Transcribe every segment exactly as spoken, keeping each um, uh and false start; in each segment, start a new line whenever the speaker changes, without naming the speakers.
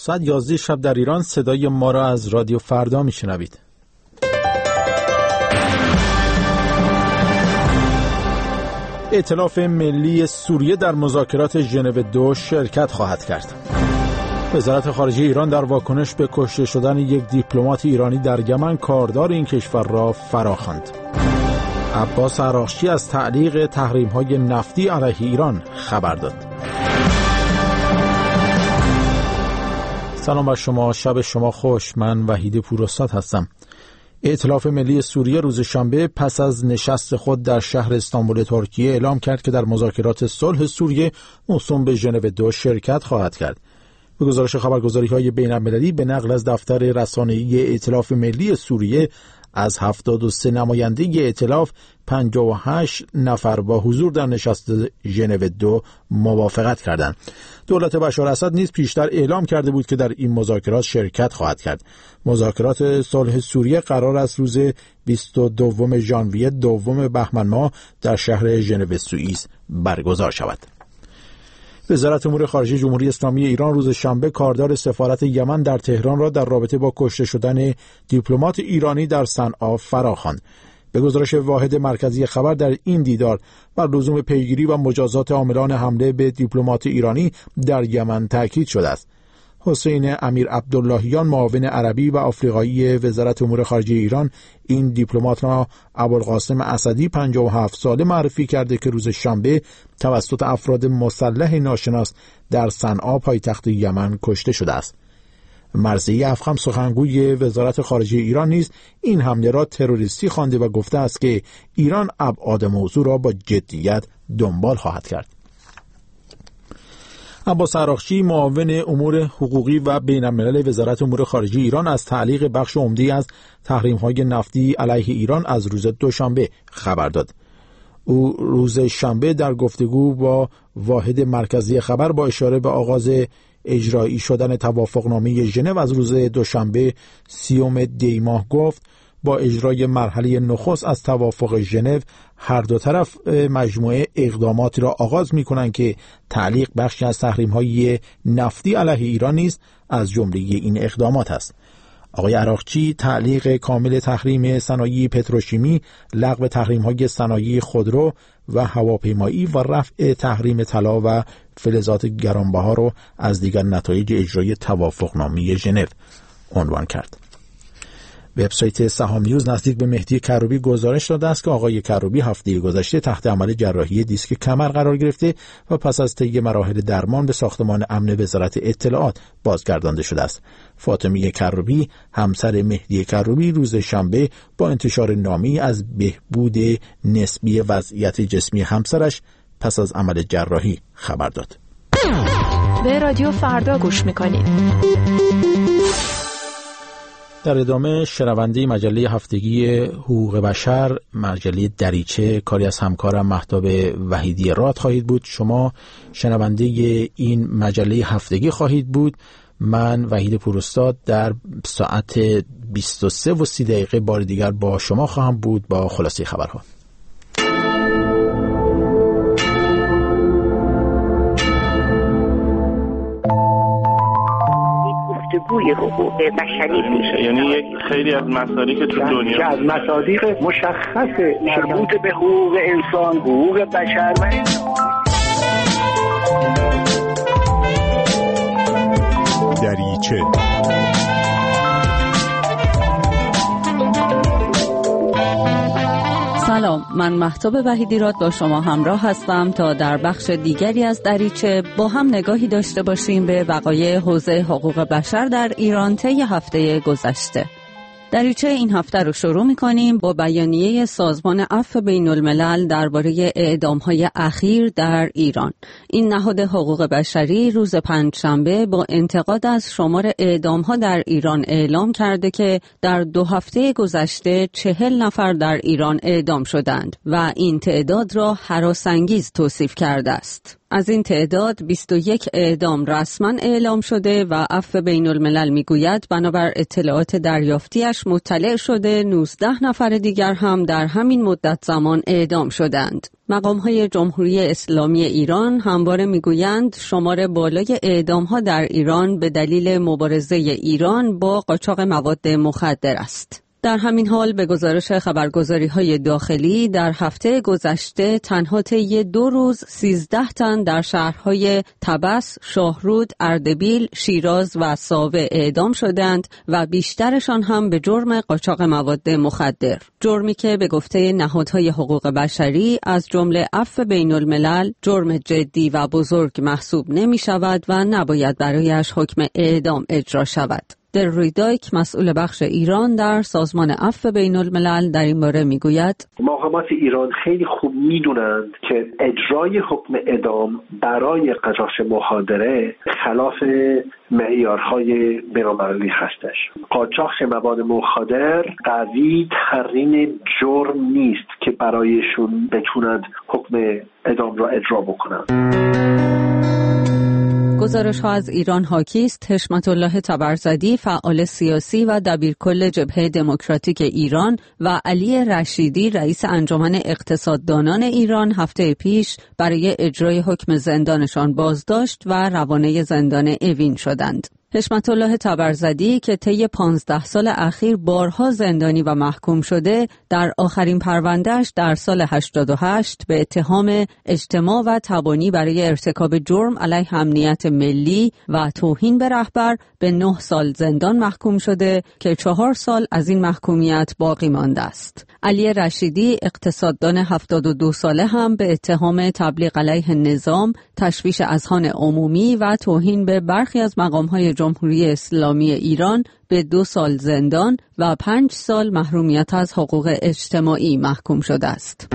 ساعت یازده شب در ایران صدای ما را از رادیو فردا میشنوید. ائتلاف ملی سوریه در مذاکرات ژنو دو شرکت خواهد کرد. وزارت خارجه ایران در واکنش به کشته شدن یک دیپلمات ایرانی در یمن کاردار این کشور را فراخواند. عباس عراقچی از تعلیق تحریم‌های نفتی علیه ایران خبر داد. سلام بر شما، شب شما خوش. من وحید پوراستاد هستم. ائتلاف ملی سوریه روز شنبه پس از نشست خود در شهر استانبول ترکیه اعلام کرد که در مذاکرات صلح سوریه موسوم به ژنو دو شرکت خواهد کرد. به گزارش خبرگزاری‌های بین‌المللی به نقل از دفتر رسانه‌ای ائتلاف ملی سوریه، از هفتاد و سه نماینده ائتلاف پنجاه و هشت نفر با حضور در نشست ژنو دو موافقت کردند. دولت بشار اسد نیز پیشتر اعلام کرده بود که در این مذاکرات شرکت خواهد کرد. مذاکرات صلح سوریه قرار است روز بیست و دوم ژانویه دوم بهمن ماه در شهر ژنو سوئیس برگزار شود. وزارت امور خارجه جمهوری اسلامی ایران روز شنبه کاردار سفارت یمن در تهران را در رابطه با کشته شدن دیپلمات ایرانی در صنعا فراخواند. به گزارش واحد مرکزی خبر، در این دیدار بر لزوم پیگیری و مجازات عاملان حمله به دیپلمات ایرانی در یمن تاکید شده است. حسین امیر عبداللهیان، معاون عربی و آفریقایی وزارت امور خارجه ایران، این دیپلمات را ابوالقاسم اسدی پنجاه و هفت ساله معرفی کرده که روز شنبه توسط افراد مسلح ناشناس در صنعا پایتخت یمن کشته شده است. مرضیه افخم، سخنگوی وزارت خارجه ایران، نیز این حمله را تروریستی خوانده و گفته است که ایران ابعاد موضوع را با جدیت دنبال خواهد کرد. عباس عراقچی، معاون امور حقوقی و بین‌الملل وزارت امور خارجه ایران، از تعلیق بخش عمده‌ای از تحریم‌های نفتی علیه ایران از روز دوشنبه خبر داد. او روز شنبه در گفتگو با واحد مرکزی خبر با اشاره به آغاز اجرایی شدن توافقنامه ژنو از روز دوشنبه سیوم دی ماه گفت با اجرای مرحله نخست از توافق ژنو هر دو طرف مجموعه اقداماتی را آغاز می‌کنند که تعلیق بخشی از تحریم‌های نفتی علیه ایران نیز از جمله این اقدامات است. آقای عراقچی تعلیق کامل تحریم صنایع پتروشیمی، لغو تحریم‌های صنایع خودرو و هواپیمایی و رفع تحریم طلا و فلزات گرانبها را از دیگر نتایج اجرای توافقنامه ژنو عنوان کرد. وبسایت سهام نیوز نزدیک به مهدی کروبی گزارش داده است که آقای کروبی هفته گذشته تحت عمل جراحی دیسک کمر قرار گرفته و پس از طی مراحل درمان به ساختمان امن وزارت اطلاعات بازگردانده شده است. فاطمه کروبی، همسر مهدی کروبی، روز شنبه با انتشار نامه‌ای از بهبود نسبی وضعیت جسمی همسرش پس از عمل جراحی خبر داد.
به رادیو فردا گوش می‌کنید.
در ادامه شنونده مجله هفتگی حقوق بشر، مجله دریچه، کاری از همکارم مهتاب وحیدی راد خواهید بود. شما شنونده این مجله هفتگی خواهید بود. من وحید پوراستاد در ساعت بیست و سه و سی دقیقه بار دیگر با شما خواهم بود با خلاصه خبرها.
گوی حقوق بشری میشه،
یعنی یک خیلی از مصادیق تو دنیا
که از مصادیق مشخص مربوط به حقوق انسان، حقوق بشر و
دریچه.
سلام، من مهتاب وحیدی راد با شما همراه هستم تا در بخش دیگری از دریچه با هم نگاهی داشته باشیم به وقایع حوزه حقوق بشر در ایران طی هفته گذشته. دریچه این هفته رو شروع می‌کنیم با بیانیه سازمان عفو بین‌الملل درباره اعدام‌های اخیر در ایران. این نهاد حقوق بشری روز پنجشنبه با انتقاد از شمار اعدام‌ها در ایران اعلام کرده که در دو هفته گذشته چهل نفر در ایران اعدام شدند و این تعداد را هراس‌انگیز توصیف کرده است. از این تعداد بیست و یک اعدام رسما اعلام شده و عفو بین الملل میگوید بنابر اطلاعات دریافتیش مطلع شده نوزده نفر دیگر هم در همین مدت زمان اعدام شدند. مقام‌های جمهوری اسلامی ایران همواره میگویند شمار بالای اعدام‌ها در ایران به دلیل مبارزه ایران با قاچاق مواد مخدر است. در همین حال به گزارش خبرگزاری‌های داخلی در هفته گذشته تنها طی دو روز سیزده تن در شهرهای طبس، شاهرود، اردبیل، شیراز و ساوه اعدام شدند و بیشترشان هم به جرم قاچاق مواد مخدر. جرمی که به گفته نهادهای حقوق بشری از جمله عفو بین الملل جرم جدی و بزرگ محسوب نمی شود و نباید برایش حکم اعدام اجرا شود. دلروی دایک مسئول بخش ایران در سازمان عفو بین الملل در این باره میگوید
مقامات ایران خیلی خوب میدونند که اجرای حکم اعدام برای قاچاق مخادره خلاف معیارهای بین‌المللی هستش. قاچاق مواد مخدر قوی ترین جرم نیست که برایشون بتونند حکم اعدام را اجرا بکنند.
گزارش ها از ایران حاکی است. حشمت الله تبرزدی فعال سیاسی و دبیرکل جبهه دموکراتیک ایران و علی رشیدی رئیس انجمن اقتصاددانان ایران هفته پیش برای اجرای حکم زندانشان بازداشت و روانه زندان اوین شدند. حشمت الله تبرزدی که طی پانزده سال اخیر بارها زندانی و محکوم شده، در آخرین پروندهش در سال هشتاد و هشت به اتهام اجتماع و تبانی برای ارتکاب جرم علیه امنیت ملی و توهین به رهبر به نه سال زندان محکوم شده که چهار سال از این محکومیت باقی مانده است. علی رشیدی اقتصاددان هفتاد و دو ساله هم به اتهام تبلیغ علیه نظام، تشویش اذهان عمومی و توهین به برخی از مقام‌های جمهوری اسلامی ایران به دو سال زندان و پنج سال محرومیت از حقوق اجتماعی محکوم شده است.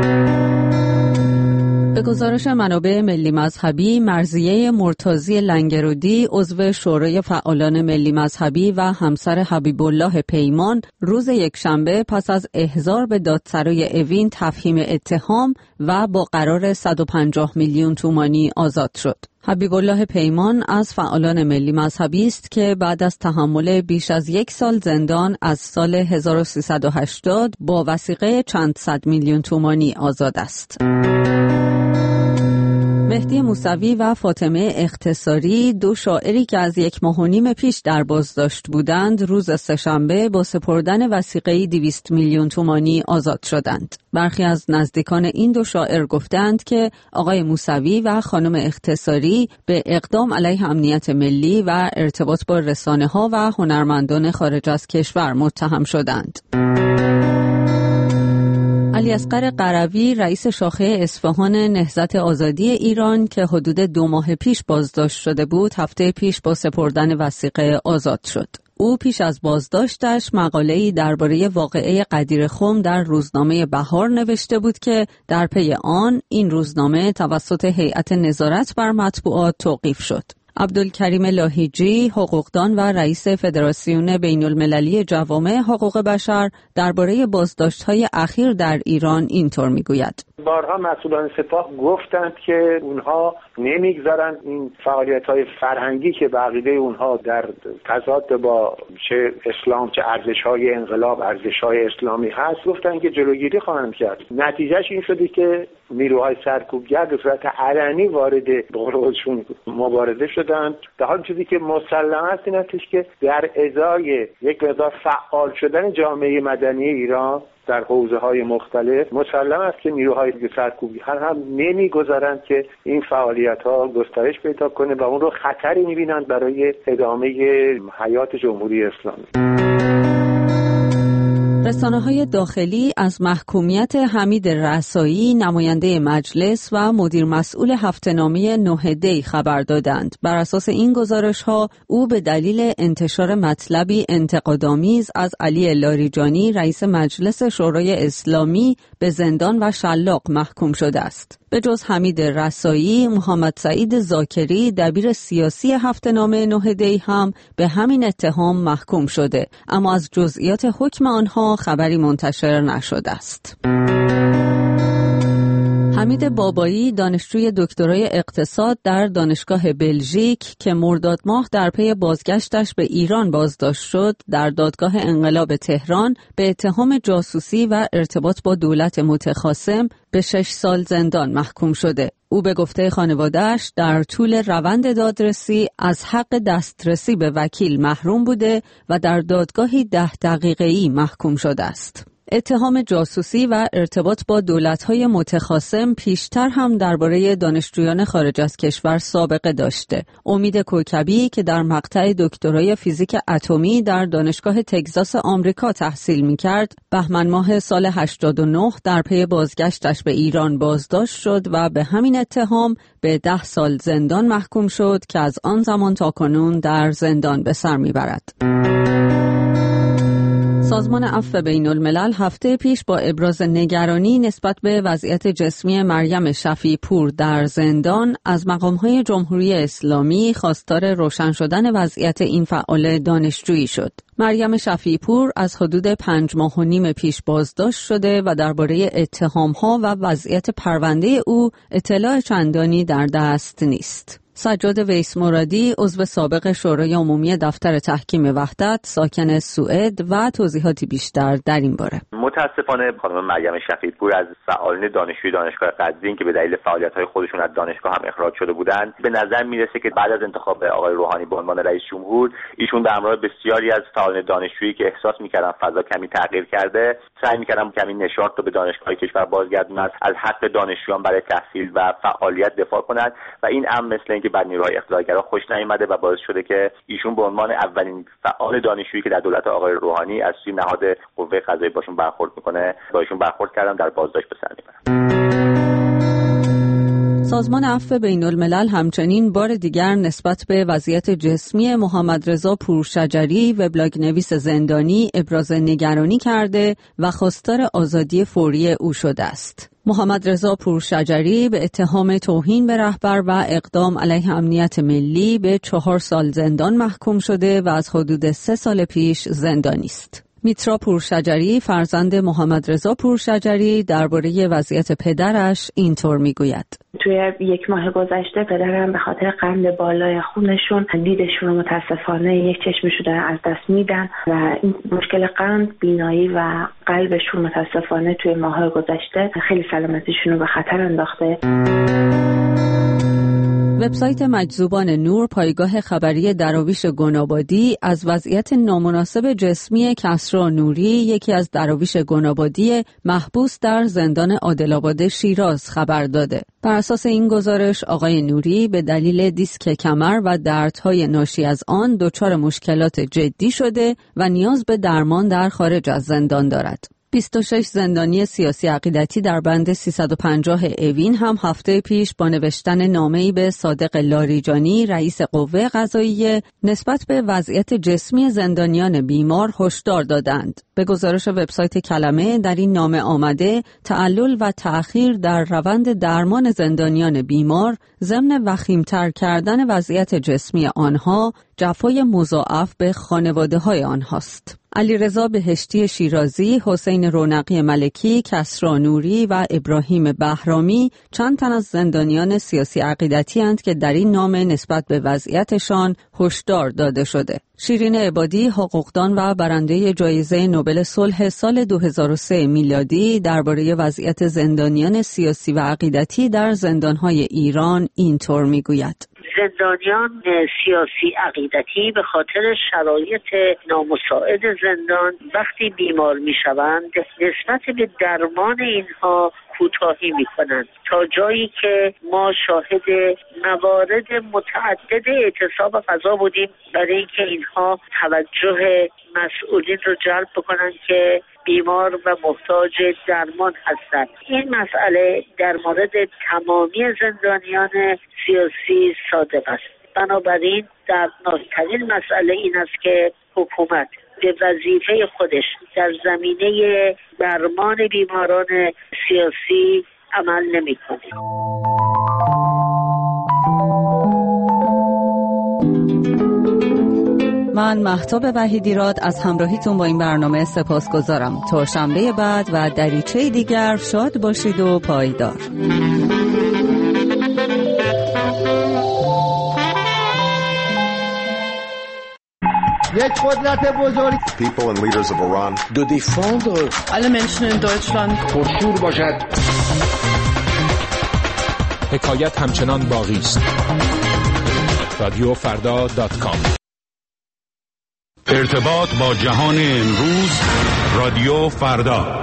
به گزارش منابع ملی مذهبی، مرضیه مرتضی لنگرودی عضو شورای فعالان ملی مذهبی و همسر حبیب الله پیمان روز یکشنبه پس از احضار به دادسرای اوین تفهیم اتهام و با قرار صد و پنجاه میلیون تومانی آزاد شد. حبیب الله پیمان از فعالان ملی مذهبی است که بعد از تحمل بیش از یک سال زندان از سال هزار و سیصد و هشتاد با وثیقه چند صد میلیون تومانی آزاد است. مهدی موسوی و فاطمه اختصاری، دو شاعری که از یک ماه و نیم پیش در بازداشت بودند، روز سه‌شنبه با سپردن وثیقه‌ای دویست میلیون تومانی آزاد شدند. برخی از نزدیکان این دو شاعر گفتند که آقای موسوی و خانم اختصاری به اقدام علیه امنیت ملی و ارتباط با رسانه‌ها و هنرمندان خارج از کشور متهم شدند. علی اصغر قروی رئیس شاخه اصفهان نهضت آزادی ایران که حدود دو ماه پیش بازداشت شده بود، هفته پیش با سپردن وثیقه آزاد شد. او پیش از بازداشتش مقاله‌ای درباره واقعه قدیرخم در روزنامه بهار نوشته بود که در پی آن این روزنامه توسط هیئت نظارت بر مطبوعات توقیف شد. عبدالکریم لاهیجی، حقوقدان و رئیس فدراسیون بین المللی جوامع حقوق بشر درباره بازداشت‌های اخیر در ایران اینطور میگوید:
بارها مسئولان سپاه گفتند که اونها نمیگذارند این فعالیت‌های فرهنگی که به عقیده اونها در تضاد با چه اسلام چه ارزش‌های انقلاب ارزش‌های اسلامی هست، گفتند که جلوگیری خواهند کرد. نتیجهش این شده که نیروهای سرکوبگر به صورت علنی وارد به قول خودشون مبارزه شدند. در حال چیزی که مسلم است این است که در ازای یک مقدار فعال شدن جامعه مدنی ایران در حوزه‌های مختلف، مسلم است که نیروهای سرکوبگر هم نمی‌گذارند که این فعالیت‌ها گسترش پیدا کنه و اون رو خطری می‌بینند برای ادامه حیات جمهوری اسلامی.
رسانه‌های داخلی از محکومیت حمید رسایی، نماینده مجلس و مدیر مسئول هفته‌نامه نه دی خبر دادند. بر اساس این گزارش‌ها او به دلیل انتشار مطلبی انتقادآمیز از علی لاریجانی، رئیس مجلس شورای اسلامی، به زندان و شلاق محکوم شده است. به جز حمید رسایی، محمد سعید زاکری، دبیر سیاسی هفته‌نامه نه دی هم به همین اتهام محکوم شده، اما از جزئیات حکم آنها خبری منتشر نشده است. حمید بابایی دانشجوی دکترای اقتصاد در دانشگاه بلژیک که مرداد ماه در پی بازگشتش به ایران بازداشت شد، در دادگاه انقلاب تهران به اتهام جاسوسی و ارتباط با دولت متخاصم به شش سال زندان محکوم شده. او به گفته خانواده‌اش در طول روند دادرسی از حق دسترسی به وکیل محروم بوده و در دادگاهی ده دقیقه‌ای محکوم شده است. اتهام جاسوسی و ارتباط با دولت‌های متخاصم پیشتر هم درباره دانشجویان خارج از کشور سابقه داشته. امید کوکبی که در مقطع دکترای فیزیک اتمی در دانشگاه تگزاس آمریکا تحصیل می‌کرد، بهمن ماه سال هشتاد و نه در پی بازگشتش به ایران بازداشت شد و به همین اتهام به ده سال زندان محکوم شد که از آن زمان تا کنون در زندان به سر می‌برد. سازمان عفو بین الملل هفته پیش با ابراز نگرانی نسبت به وضعیت جسمی مریم شفیع پور در زندان از مقام‌های جمهوری اسلامی خواستار روشن شدن وضعیت این فعال دانشجویی شد. مریم شفیع پور از حدود پنج ماه و نیم پیش بازداشت شده و درباره اتهام‌ها و وضعیت پرونده او اطلاع چندانی در دست نیست. سجاد ویس مرادی عضو سابق شورای عمومی دفتر تحکیم وحدت ساکن سوئد و توضیحاتی بیشتر در این باره.
متاسفانه خانم مریم شفیع پور از فعالین دانشجوی دانشگاه قزوین که به دلیل فعالیت‌های خودشون از دانشگاه هم اخراج شده بودند، به نظر میرسه که بعد از انتخاب آقای روحانی به عنوان رئیس جمهور، ایشون به همراه بسیاری از فعالین دانشجویی که احساس می‌کردن فضا کمی تغییر کرده، سعی می‌کردن کمی نشاط رو به دانشگاه کشور بازگردونن، از حق دانشجویان برای تحصیل و فعالیت دفاع کنند و این امر مثل اینکه بعد نیروهای اقتدارگرا خوش نیامده و باعث شده که ایشون به عنوان اولین فعال دانشجویی که در دولت آقای روحانی از سوی نهاد قوه قضاییه باشون برخورد میکنه، با ایشون برخورد کردن، در بازداشت به سر میبرن.
سازمان عفو بین الملل همچنین بار دیگر نسبت به وضعیت جسمی محمد رضا پورشجری وبلاگ نویس زندانی ابراز نگرانی کرده و خواستار آزادی فوری او شده است. محمد رضا پورشجری به اتهام توهین به رهبر و اقدام علیه امنیت ملی به چهار سال زندان محکوم شده و از حدود سه سال پیش زندانی است. میترا پورشجری فرزند محمد رضا پورشجری درباره وضعیت پدرش اینطور میگوید:
توی یک ماه گذشته پدرم به خاطر قند بالای خونشون دیدشون رو متاسفانه یک چشمشون رو از دست میدن و این مشکل قند، بینایی و قلبشون متاسفانه توی ماه گذشته خیلی سلامتیشون رو به خطر انداخته.
وبسایت مجذوبان نور پایگاه خبری دراویش گنابادی از وضعیت نامناسب جسمی کسری نوری، یکی از دراویش گنابادی محبوس در زندان عادل‌آباد شیراز خبر داده. بر اساس این گزارش آقای نوری به دلیل دیسک کمر و دردهای ناشی از آن دچار مشکلات جدی شده و نیاز به درمان در خارج از زندان دارد. بیست و شش زندانی سیاسی عقیدتی در بند سیصد و پنجاه اوین هم هفته پیش با نوشتن نامه‌ای به صادق لاریجانی رئیس قوه قضاییه نسبت به وضعیت جسمی زندانیان بیمار هشدار دادند. به گزارش وبسایت کلمه در این نامه آمده تعلل و تأخیر در روند درمان زندانیان بیمار ضمن وخیم‌تر کردن وضعیت جسمی آنها جفای مضاعف به خانواده‌های آنهاست. علیرضا بهشتی شیرازی، حسین رونقی ملکی، کسری نوری و ابراهیم بهرامی چند تن از زندانیان سیاسی عقیدتی اند که در این نامه نسبت به وضعیتشان هشدار داده شده. شیرین عبادی، حقوقدان و برنده جایزه نوبل صلح سال دو هزار و سه میلادی درباره وضعیت زندانیان سیاسی و عقیدتی در زندان‌های ایران اینطور میگوید:
زندانیان سیاسی عقیدتی به خاطر شرایط نامساعد زندان وقتی بیمار میشوند نسبت به درمان اینها کوتاهی میکنند، تا جایی که ما شاهد موارد متعدد اعتصاب غذا بودیم برای اینکه اینها توجه مسئولین رو جلب بکنند که بیمار و محتاج درمان هستند. این مسئله در مورد تمامی زندانیان سیاسی صادق است. بنابراین دردناکترین مسئله این است که حکومت به وظیفه خودش در زمینه درمان بیماران سیاسی عمل نمی‌کند.
من مهتاب وحیدیراد از همراهیتون با این برنامه سپاسگزارم. تا شنبه بعد و دریچه دیگر شاد باشید و پایدار.
یک قدرت بزرگ.
People and leaders of Iran
de défendre
alle Menschen in Deutschland
پرشور باشد.
حکایت همچنان باقی است. رادیو فردا دات کام.
ارتباط با جهان امروز. رادیو فردا.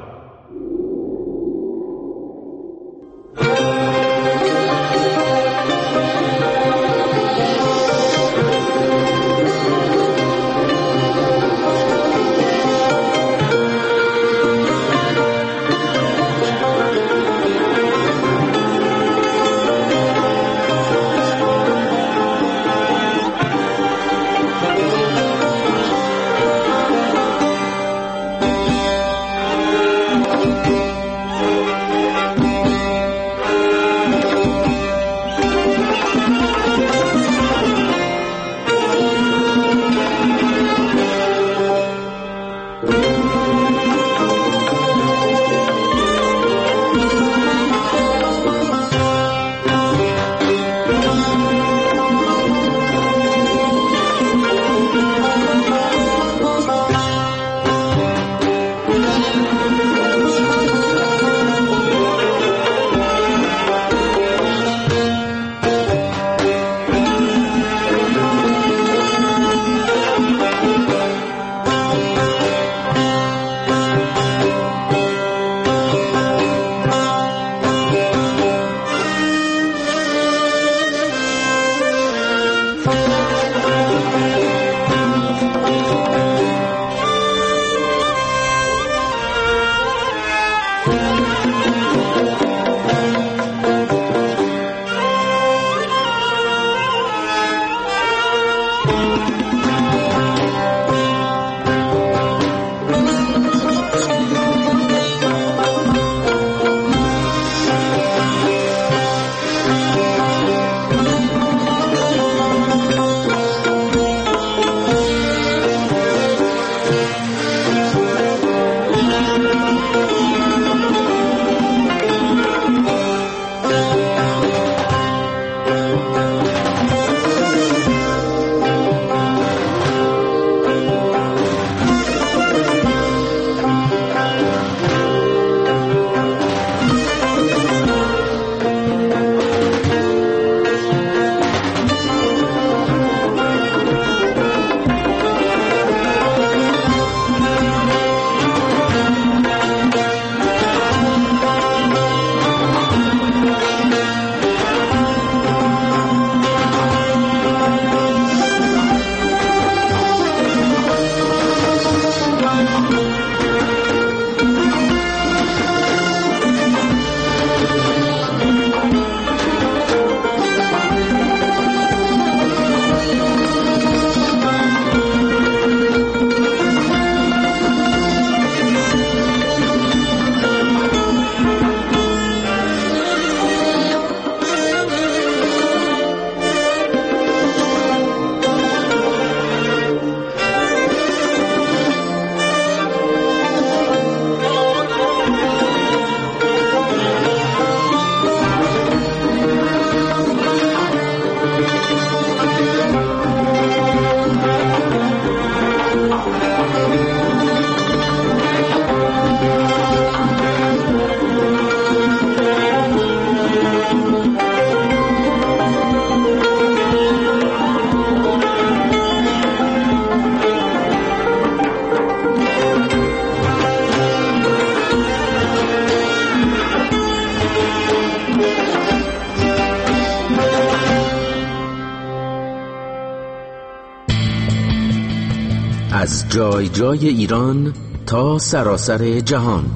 از جای جای ایران تا سراسر جهان.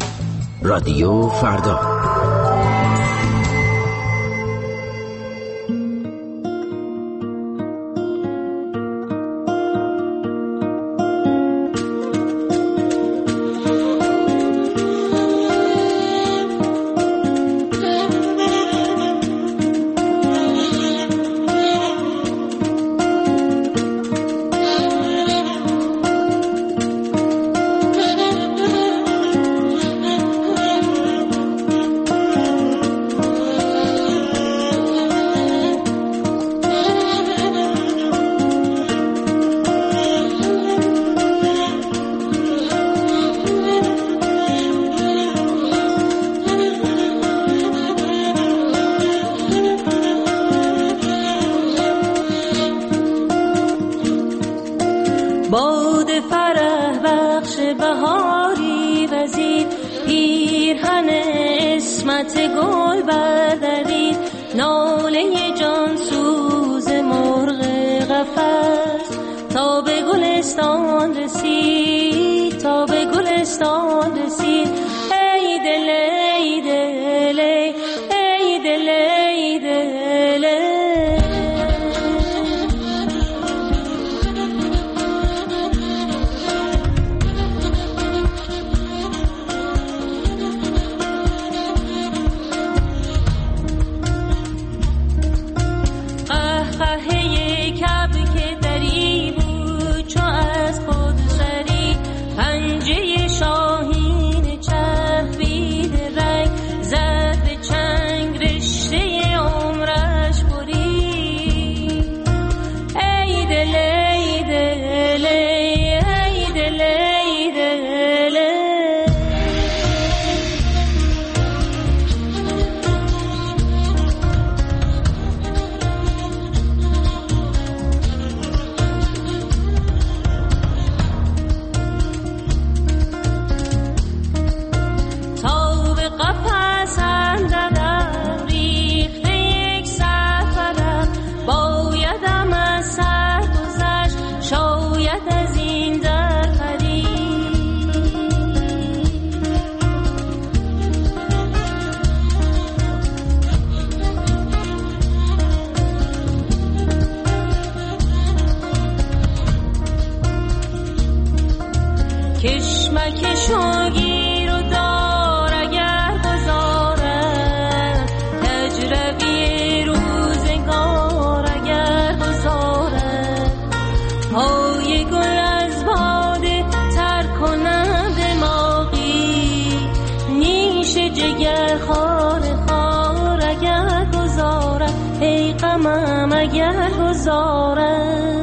رادیو فردا.
فرح بخش بهاری وزید، پیرهن اسمت گل بردارید، ناله جان سوز مرغ قفس تا به گلستان رسید، تا به گلستان رسید. ای دل ای دل ای دل ای دل اگر گذارم.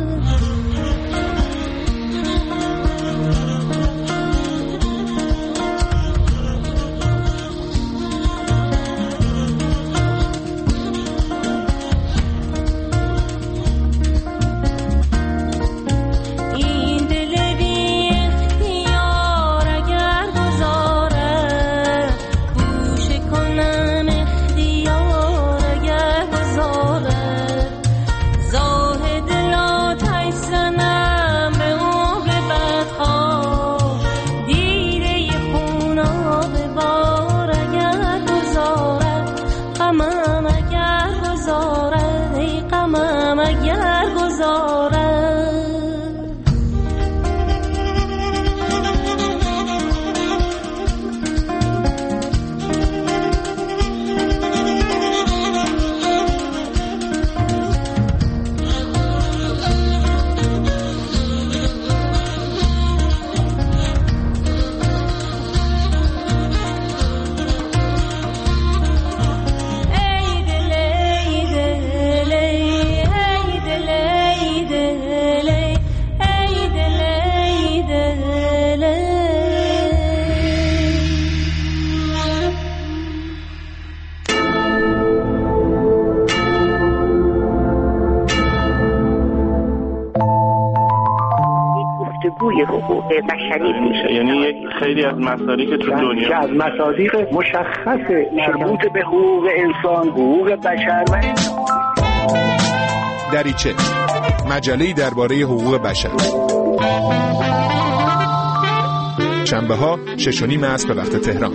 گفتگوی حقوق بشری میشه،
یعنی یک خیلی از مسائلی که تو دنیا
که از مصادیق مشخص
مربوط به حقوق انسان، حقوق بشر و
دریچه، مجله‌ای درباره حقوق بشر. شنبه ها شش و نیم عصر به وقت تهران.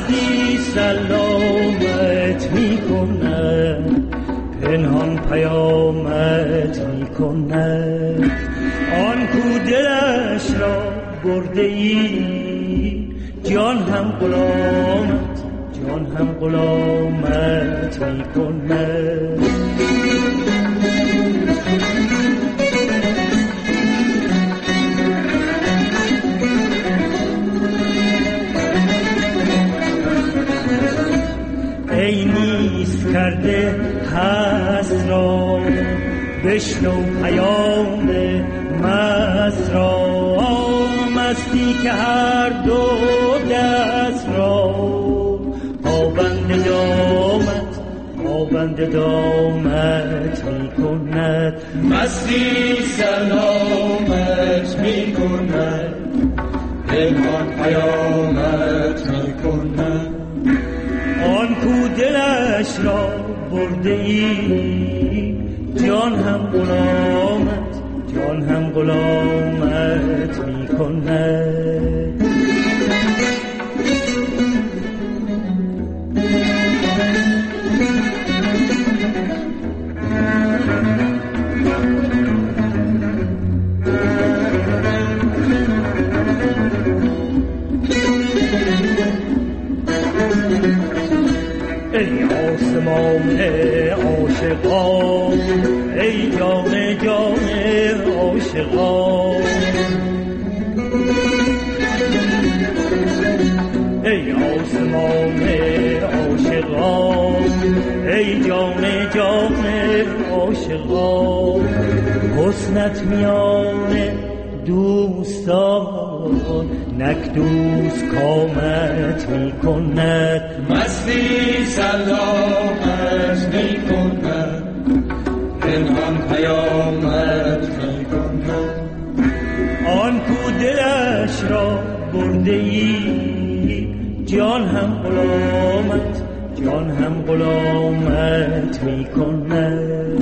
مستی سلامت می کند پنهان پیامت می کند آن کو دلش را برده ای جان هم غلامت جان هم غلامت می کند ای نیست کرده هست را بشنو پیام مست را مستی که هر دو دست را پابند دامت پابند دامت می کند
مستی سلامت می کند پنهان پیامت می کند
آن کو دلش را برده ای جان هم غلامت جان هم غلامت می کند ای آسمان عاشقان ای جان جان عاشقان ای آسمان عاشقان ای جان جان عاشقان حسنت میان دوستان نک دوست کامت می کند
مستی سلامت می کند پنهان پیامت می کند
آن کو دلش را برده ای جان هم غلامت جان هم غلامت می کند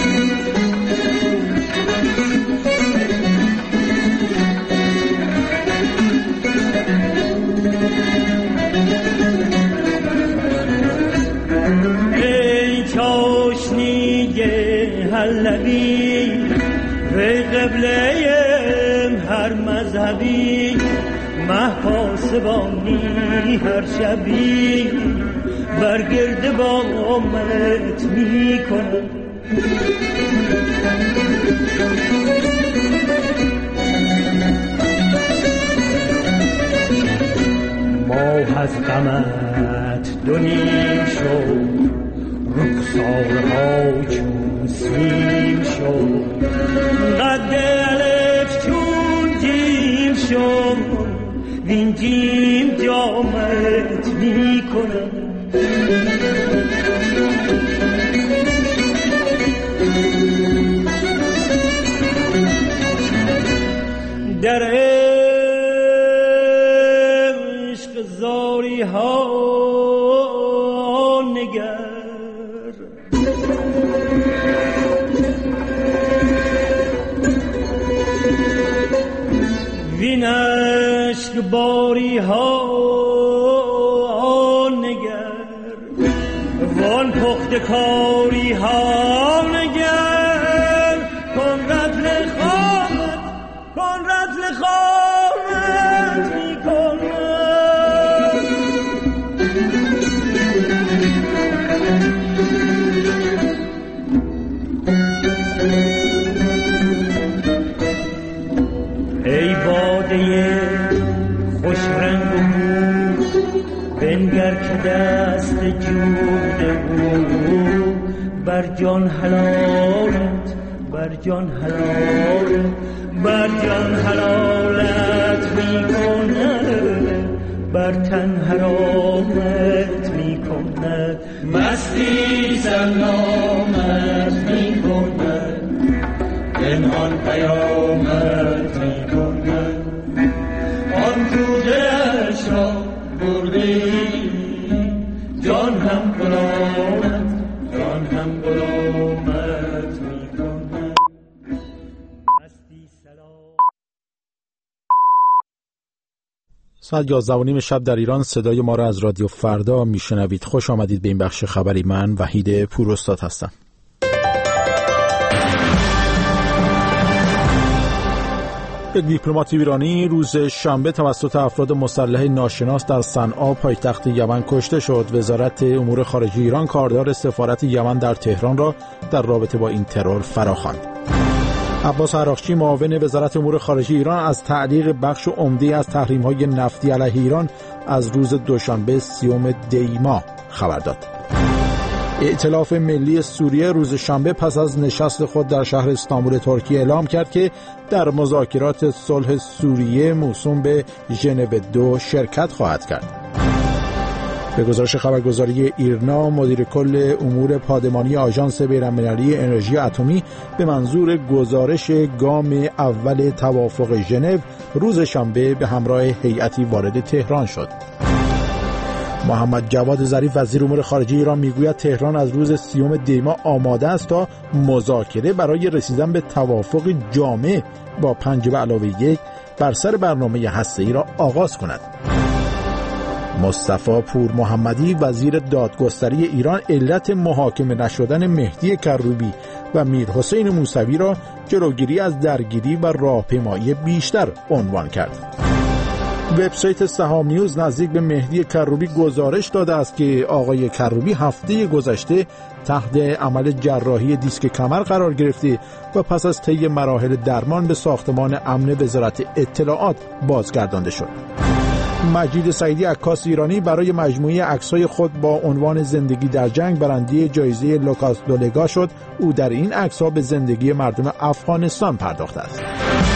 لبی وی قبله هر مذهبی مه پاسبانی هر شبی برگرد با امت می کنم ماه از غمت دو نیم شد رخسارها چون سیم شد قد الف چون جیم شد وین جیم جامت می کنم در عشق زاری ها نگر وین عشق باری ها نگر وان پخت کاری ها نگر کن رتل خامت کن رتل خامت می کنم ای باده خوش رنگ و بو بنگر که دست جود او بر جان حلالت بر جان حلالت بر جان حلالت می کند بر تن حرامت می کند
مستی سلامت می کند پنهان پیامت می کند آن کو دلش را برده جان هم غلامت جان هم غلامت می کند
ساعت یازده و نیم شب در ایران صدای ما را از رادیو فردا میشنوید. خوش آمدید به این بخش خبری. من وحید پوراستاد هستم. یک دیپلمات ایرانی روز شنبه توسط افراد مسلح ناشناس در صنعا پایتخت یمن کشته شد. وزارت امور خارجه ایران کاردار سفارت یمن در تهران را در رابطه با این ترور فراخواند. عباس عراقچی معاون وزارت امور خارجه ایران از تعلیق بخش عمده از تحریم‌های نفتی علیه ایران از روز دوشنبه سیوم دی ماه خبر داد. ائتلاف ملی سوریه روز شنبه پس از نشست خود در شهر استانبول ترکیه اعلام کرد که در مذاکرات صلح سوریه موسوم به ژنو دو شرکت خواهد کرد. به گزارش خبرگزاری ایرنا، مدیر کل امور پادمانی آژانس بین‌المللی انرژی اتمی به منظور گزارش گام اول توافق ژنو روز شنبه به همراه هیئتی وارد تهران شد. محمد جواد ظریف وزیر امور خارجه ایران میگوید تهران از روز سیوم دی ماه آماده است تا مذاکره برای رسیدن به توافق جامع با پنج به علاوه یک بر سر برنامه هسته‌ای را آغاز کند. مصطفی پور محمدی وزیر دادگستری ایران علت محاکمه نشدن مهدی کروبی و میر حسین موسوی را جلوگیری از درگیری و راهپیمایی بیشتر عنوان کرد. وبسایت سهام نیوز نزدیک به مهدی کروبی گزارش داده است که آقای کروبی هفته گذشته تحت عمل جراحی دیسک کمر قرار گرفته و پس از طی مراحل درمان به ساختمان امن وزارت اطلاعات بازگردانده شد. مجید سعیدی عکاس ایرانی برای مجموعه عکس‌های خود با عنوان زندگی در جنگ برنده جایزه لوکاس دولگا شد. او در این عکس‌ها به زندگی مردم افغانستان پرداخته است.